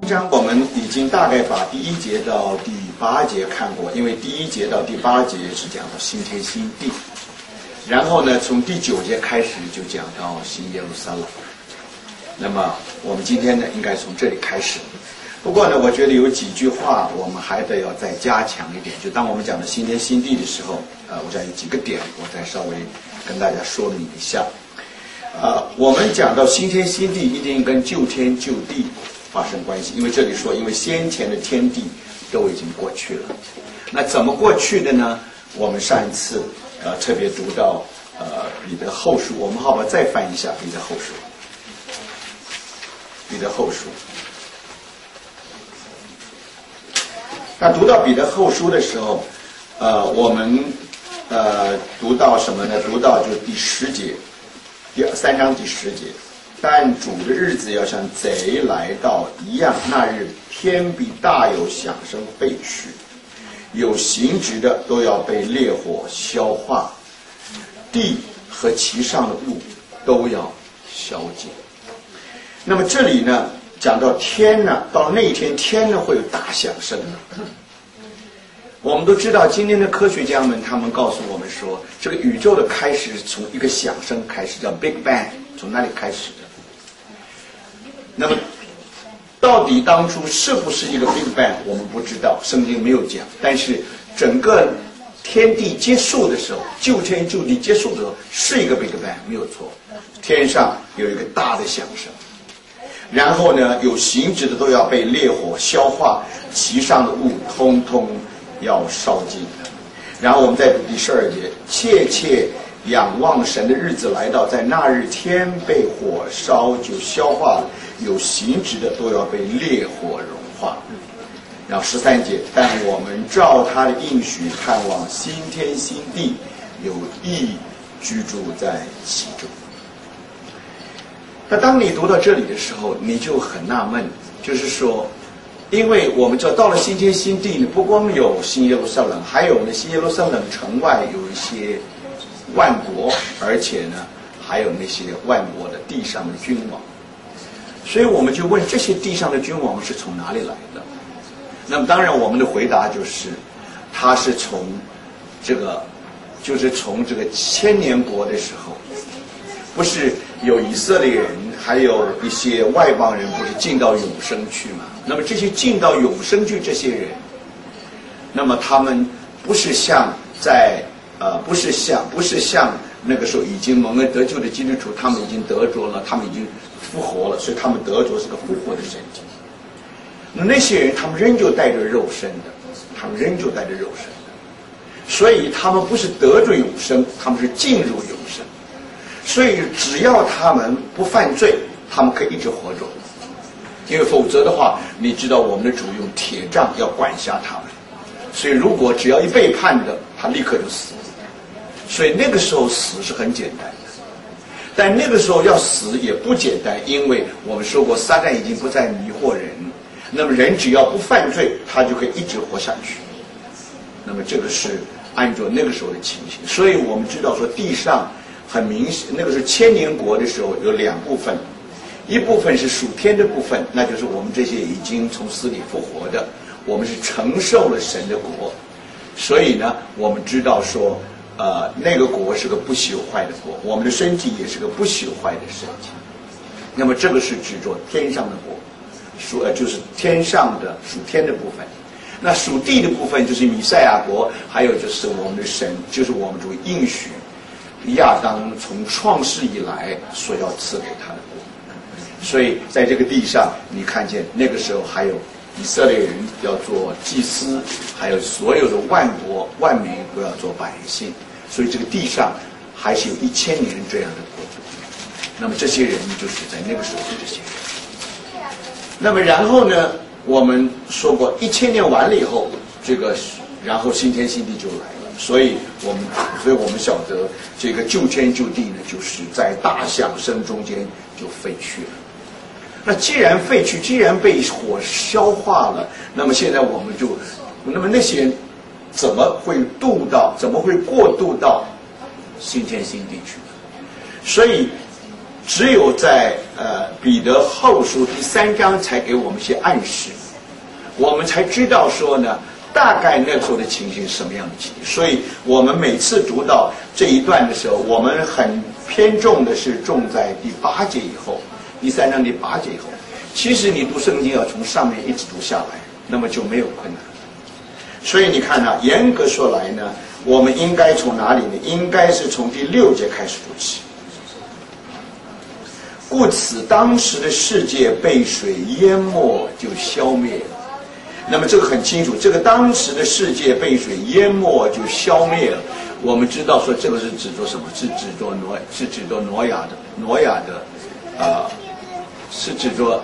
章我们已经大概把第1节到第8节看过，因为第1节到第8节是讲到新天新地，然后呢，从第9节开始就讲到新耶路撒冷。那么我们今天呢，应该从这里开始。不过呢，我觉得有几句话我们还得要再加强一点。就当我们讲到新天新地的时候，我想有几个点，我再稍微跟大家说明一下。我们讲到新天新地，一定跟旧天旧地发生关系，因为这里说，因为先前的天地都已经过去了。那怎么过去的呢？我们上一次特别读到彼得后书，我们好不好再翻一下彼得后书？彼得后书。那读到彼得后书的时候，我们读到什么呢？读到就是第10节，第3章第10节。但主的日子要像贼来到一样，那日天必大有响声废去，有形质的都要被烈火消化，地和其上的物都要消尽。那么这里呢，讲到天呢，到那一天天呢会有大响声。我们都知道，今天的科学家们他们告诉我们说，这个宇宙的开始是从一个响声开始，叫 Big Bang， 从那里开始的。那么到底当初是不是一个 Big Bang， 我们不知道，圣经没有讲。但是整个天地结束的时候，旧天旧地结束的时候，是一个 Big Bang， 没有错。天上有一个大的响声，然后呢，有形质的都要被烈火消化，其上的物通通要烧尽的。然后我们再读第12节，切切仰望神的日子来到，在那日天被火烧就消化了，有形质的都要被烈火融化。然后13节，但我们照他的应许盼望新天新地，有义居住在其中。那当你读到这里的时候，你就很纳闷，就是说，因为我们知道到了新天新地呢，不光有新耶路撒冷，还有呢新耶路撒冷城外有一些万国，而且呢还有那些万国的地上的君王。所以我们就问，这些地上的君王是从哪里来的？那么当然我们的回答就是，他是从这个千年国的时候，不是有以色列人还有一些外邦人不是进到永生去吗？那么这些进到永生去这些人，那么他们不是像那个时候已经蒙恩得救的基督徒，他们已经得着了，他们已经复活了，所以他们得着是个复活的身体。那些人他们仍旧带着肉身的，所以他们不是得着永生，他们是进入永生。所以只要他们不犯罪，他们可以一直活着。因为否则的话，你知道我们的主用铁杖要管辖他们，所以如果只要一背叛的，他立刻就死。所以那个时候死是很简单的，但那个时候要死也不简单，因为我们说过，撒旦已经不再迷惑人，那么人只要不犯罪，他就可以一直活下去。那么这个是按照那个时候的情形，所以我们知道说地上很明显，那个是千年国的时候有2部分，一部分是属天的部分，那就是我们这些已经从死里复活的，我们是承受了神的国，所以呢，我们知道说，那个国是个不朽坏的国，我们的身体也是个不朽坏的身体。那么这个是指着天上的国，就是天上的属天的部分。那属地的部分就是弥赛亚国，还有就是我们的神，就是我们主应许亚当从创世以来所要赐给他的国。所以在这个地上，你看见那个时候还有以色列人要做祭司，还有所有的万国万民都要做百姓，所以这个地上还是有1000年这样的国度。那么这些人就是在那个时候的这些人。那么然后呢，我们说过1000年完了以后，然后新天新地就来了。所以我们晓得这个旧天旧地呢，就是在大响声中间就废去了。那既然废去，既然被火消化了，那么现在我们就，那么那些人怎么会过渡到新天新地去呢？所以只有在彼得后书第3章才给我们一些暗示，我们才知道说呢，大概那时候的情形是什么样的情形。所以我们每次读到这一段的时候，我们很偏重的是重在第8节以后，第3章第8节以后。其实你读圣经要从上面一直读下来，那么就没有困难。所以你看呢，严格说来呢，我们应该从哪里呢？应该是从第6节开始读起。故此，当时的世界被水淹没，就消灭了。那么这个很清楚，这个当时的世界被水淹没就消灭了。我们知道说这个是指着什么？是指着挪亚的，是指着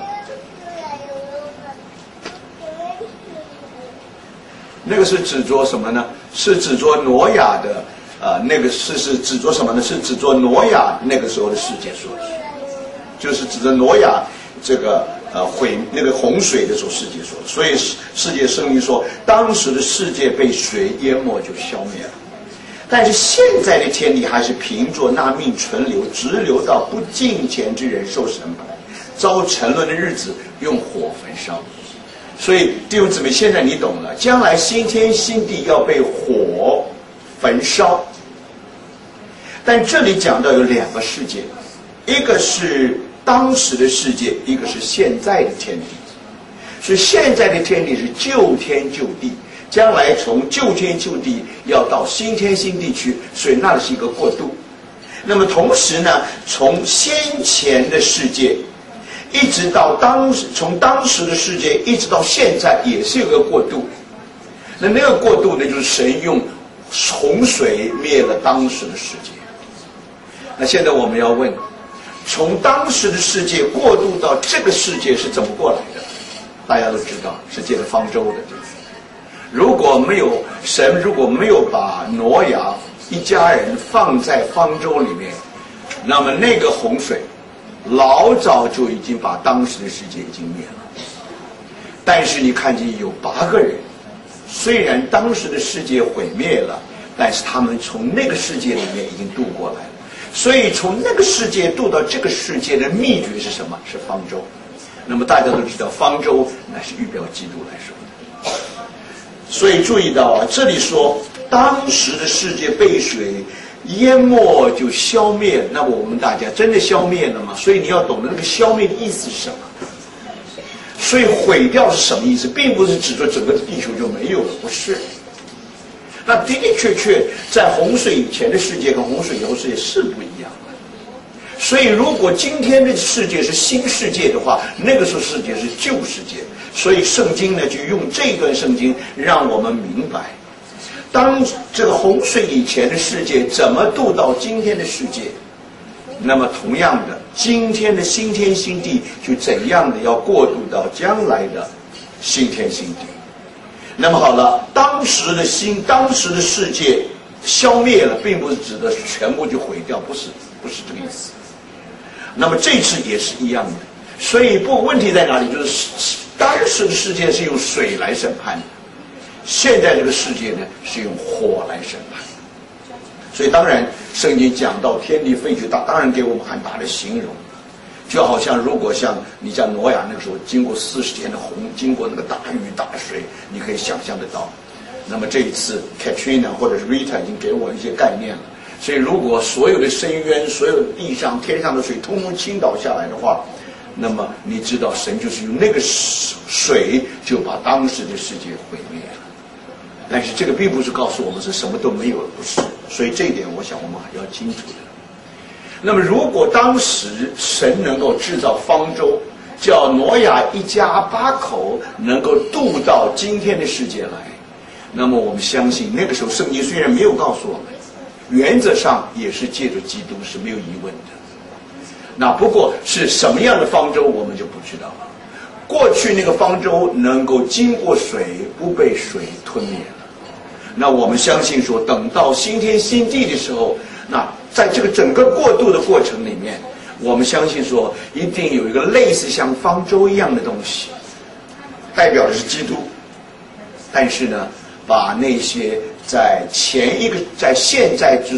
那个是指着什么呢？是指着挪亚的那个是指着什么呢？是指着挪亚那个时候的世界说的，就是指着挪亚这个那个洪水的时候世界说的。所以世界圣经说，当时的世界被水淹没就消灭了。但是现在的天地还是凭着那命存留，直留到不敬虔之人受审判，遭沉沦的日子用火焚烧。所以弟兄姊妹，现在你懂了，将来新天新地要被火焚烧。但这里讲到有2个世界，一个是当时的世界，一个是现在的天地。所以现在的天地是旧天旧地，将来从旧天旧地要到新天新地去，所以那是一个过渡。那么同时呢，从先前的世界一直到从当时的世界一直到现在，也是有个过渡。那个过渡呢，就是神用洪水灭了当时的世界。那现在我们要问，从当时的世界过渡到这个世界是怎么过来的？大家都知道是借着方舟的。如果没有神，如果没有把挪亚一家人放在方舟里面，那么那个洪水老早就已经把当时的世界已经灭了。但是你看见有8个人，虽然当时的世界毁灭了，但是他们从那个世界里面已经渡过来了。所以从那个世界渡到这个世界的秘诀是什么？是方舟。那么大家都知道，方舟乃是预表基督来说的。所以注意到啊，这里说当时的世界被水淹没就消灭，那么我们大家真的消灭了吗？所以你要懂得那个消灭的意思是什么。所以毁掉是什么意思？并不是指着整个地球就没有了，不是。那的的确确在洪水以前的世界跟洪水以后世界是不一样的。所以如果今天的世界是新世界的话，那个时候世界是旧世界。所以圣经呢就用这段圣经让我们明白，当这个洪水以前的世界怎么渡到今天的世界，那么同样的今天的新天新地就怎样的要过渡到将来的新天新地。那么好了，当时的世界消灭了，并不是指的全部就毁掉，不是这个意思。那么这次也是一样的。所以问题在哪里？就是当时的世界是用水来审判的，现在这个世界呢是用火来审判。所以当然圣经讲到天地废去，当然给我们很大的形容，就好像如果像你像挪亚那个时候经过40天的经过那个大雨大水，你可以想象得到。那么这一次 Katrina 或者是 Rita 已经给我一些概念了。所以如果所有的深渊，所有的地上天上的水通通倾倒下来的话，那么你知道神就是用那个水就把当时的世界毁灭了。但是这个并不是告诉我们是什么都没有了，不是。所以这一点我想我们还要清楚的。那么如果当时神能够制造方舟，叫挪亚一家8口能够渡到今天的世界来，那么我们相信那个时候圣经虽然没有告诉我们，原则上也是借着基督是没有疑问的。那不过是什么样的方舟我们就不知道了。过去那个方舟能够经过水，不被水吞灭了。那我们相信说，等到新天新地的时候，那在这个整个过渡的过程里面，我们相信说一定有一个类似像方舟一样的东西，代表的是基督。但是呢，把那些在现在就是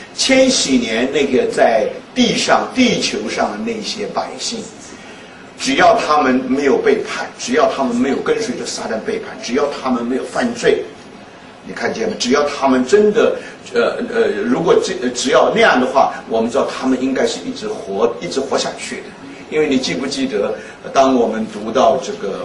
千禧年那个在地球上的那些百姓，只要他们没有背叛，只要他们没有跟随着撒旦背叛，只要他们没有犯罪，你看见吗？只要他们真的如果只要那样的话，我们知道他们应该是一直活下去的。因为你记不记得，当我们读到这个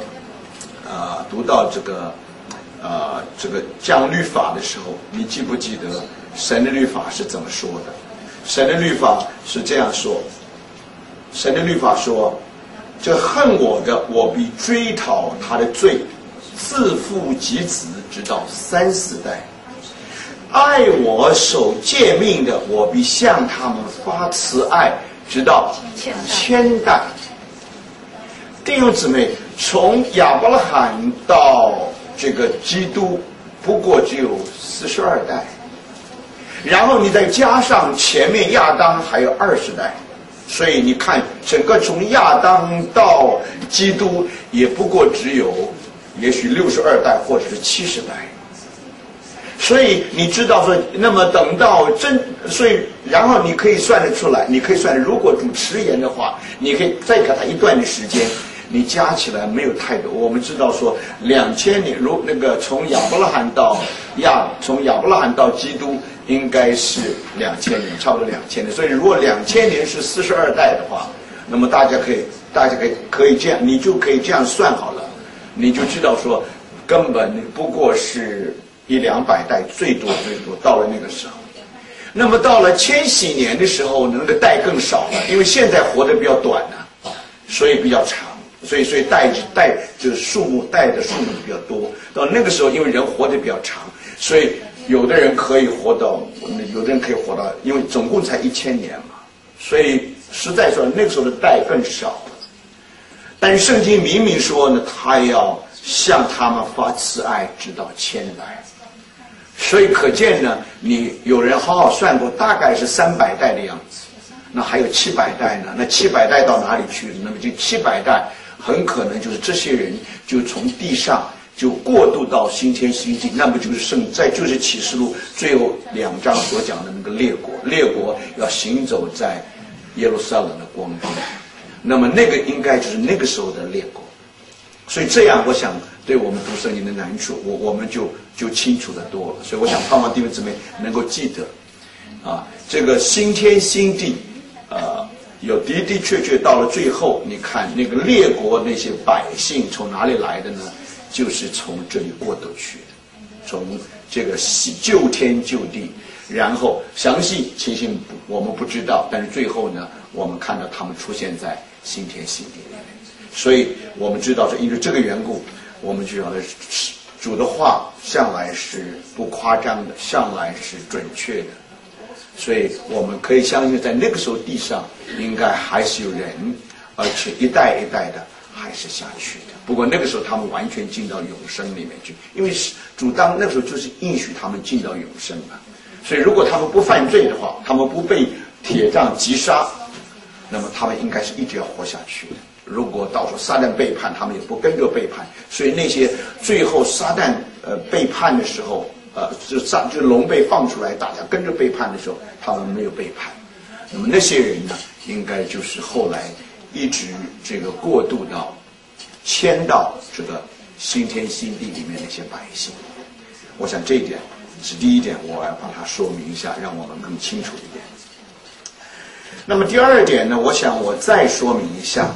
讲律法的时候，你记不记得神的律法是怎么说的？神的律法是这样说，神的律法说，这恨我的，我必追讨他的罪，自父及子，直到3、4代；爱我守诫命的，我必向他们发慈爱，直到1000代。弟兄姊妹，从亚伯拉罕到这个基督，不过只有42代，然后你再加上前面亚当还有20代，所以你看整个从亚当到基督也不过只有也许62代或者是70代。所以你知道说，那么等到所以然后你可以算得出来，你可以算，如果主迟延的话，你可以再给他一段的时间，你加起来没有太多。我们知道说2000年，从亚伯拉罕到基督应该是2000年，差不多2000年。所以如果2000年是42代的话，那么大家可以这样，你就可以这样算好了，你就知道说根本不过是100-200代，最多到了那个时候。那么到了千禧年的时候，那个代更少了，因为现在活得比较短了，所以比较长，所以代就是代的数目比较多。到那个时候，因为人活得比较长，所以有的人可以活到，因为总共才1000年嘛，所以实在说那个时候的代更少了。但是圣经明明说呢，他要向他们发慈爱，直到1000代。所以可见呢，你有人好好算过，大概是300代的样子。那还有700代呢？那700代到哪里去了？那么这700代很可能就是这些人就从地上就过渡到新天新地，那么就是启示录最后2章所讲的那个列国要行走在耶路撒冷的光中。那么那个应该就是那个时候的列国。所以这样，我想对我们读圣经的难处，我们就清楚的多了。所以我想盼望弟兄姊妹能够记得，这个新天新地，有的确到了最后，你看那个列国那些百姓从哪里来的呢？就是从这里过渡去的，从这个旧天旧地，然后详细情形我们不知道，但是最后呢，我们看到他们出现在新天新地里面。所以我们知道说，因为这个缘故，我们就晓得主的话向来是不夸张的，向来是准确的。所以我们可以相信，在那个时候地上应该还是有人，而且一代一代的还是下去的。不过那个时候他们完全进到永生里面去，因为主当那个时候就是应许他们进到永生了。所以如果他们不犯罪的话，他们不被铁杖击杀，那么他们应该是一直要活下去的。如果到时候撒旦背叛，他们也不跟着背叛。所以那些最后撒旦背叛的时候，就龙被放出来，大家跟着背叛的时候，他们没有背叛。那么那些人呢，应该就是后来一直这个过渡到迁到这个新天新地里面那些百姓。我想这一点是第一点，我要帮他说明一下，让我们更清楚一点。那么第二点呢，我想我再说明一下。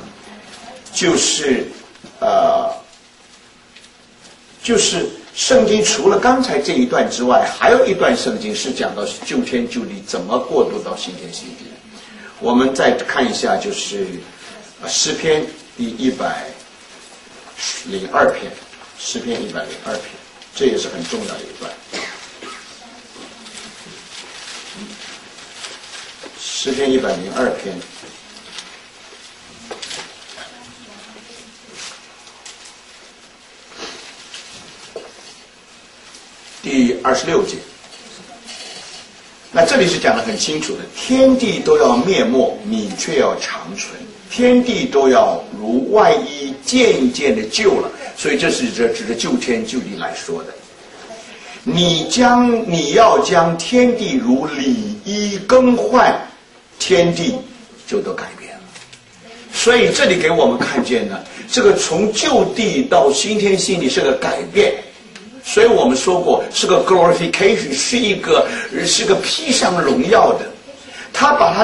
就是圣经除了刚才这一段之外，还有一段圣经是讲到旧天旧地怎么过渡到新天新地。我们再看一下，就是诗篇第102篇，诗篇102篇，这也是很重要的一段。诗篇102篇。第26节，那这里是讲得很清楚的，天地都要灭没，你却要长存，天地都要如外衣渐渐的旧了，所以这是指着旧天旧地来说的。 你要将天地如里衣更换，天地就都改变了。所以这里给我们看见呢，这个从旧地到新天新地是个改变。所以我们说过，是个 glorification， 是个披上荣耀的。他把他